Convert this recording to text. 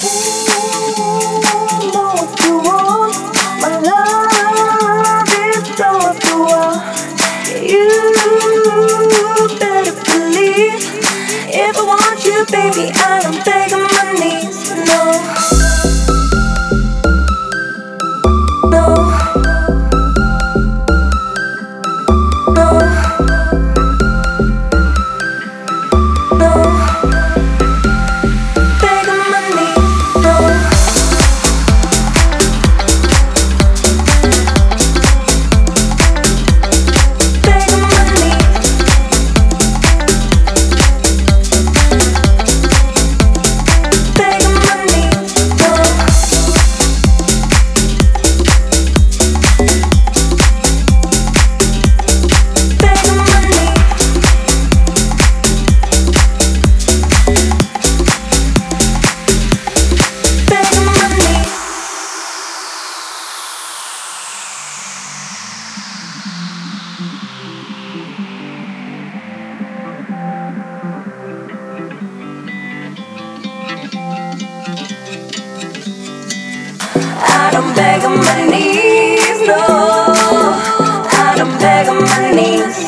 Know what you want. My love is off the wall. You better believe if I want you, baby, I don't beg on my knees. No, no, no, no. Beg on my knees. No. I don't beg on my knees, no. I don't beg on my knees.